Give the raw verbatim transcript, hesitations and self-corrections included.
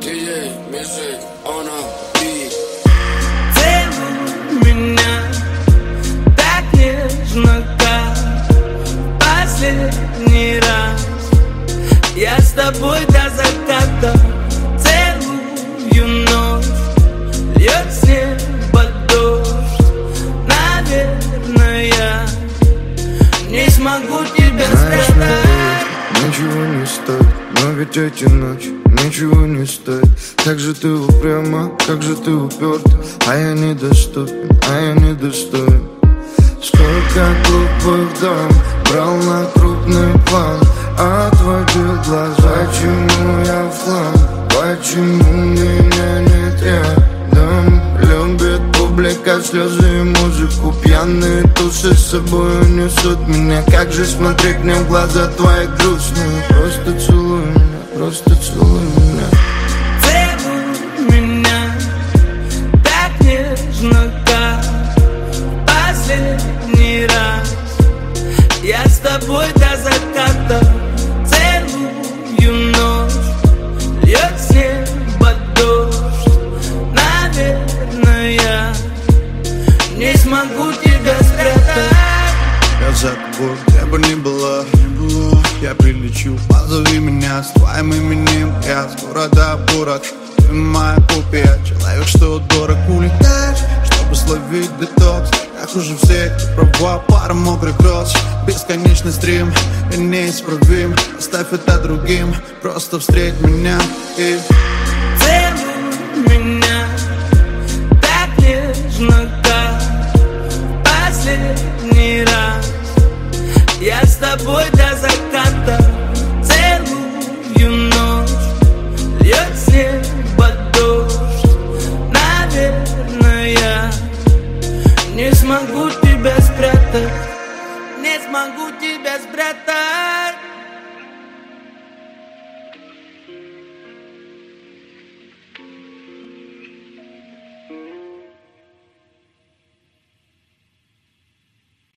диджей Music on a beat. Целуй меня так нежно, как последний раз. Я с тобой до заката целую ночь. Льет с неба дождь. Наверное, я не смогу тебя спрятать. Ничего не стоит, но ведь эти ночи ничего не стоит. Как же ты упряма, как же ты уперта, а я недоступен, а я недостоин. Сколько глупых дам брал на крупный план, отводил глаза, почему я в хлам, почему меня нет рядом. Любит публика, слезы и музыку, пьяные тусы с собой несут меня. Как же смотреть мне в глаза твои грустные? Просто целуй меня, просто целуй меня. Целуй меня так нежно, как последний раз. Я с тобой до заката целую ночь. Льет с неба дождь. Наверное, я не смогу тебя спрятать. Я за тобой, где бы ни была, я прилечу, позови меня с твоим именем. Я с города в город, ты моя копия. Человек, что дорог, улетаешь, чтобы словить детокс. Как уже все, ты права, пара мокрых роз. Бесконечный стрим, я неисправим. Оставь это другим, просто встреть меня и целуй меня так нежно, как последний раз. Я с тобой до заката целую ночь. Льет с неба дождь. Наверное, я не смогу тебя спрятать. Не смогу тебя спрятать.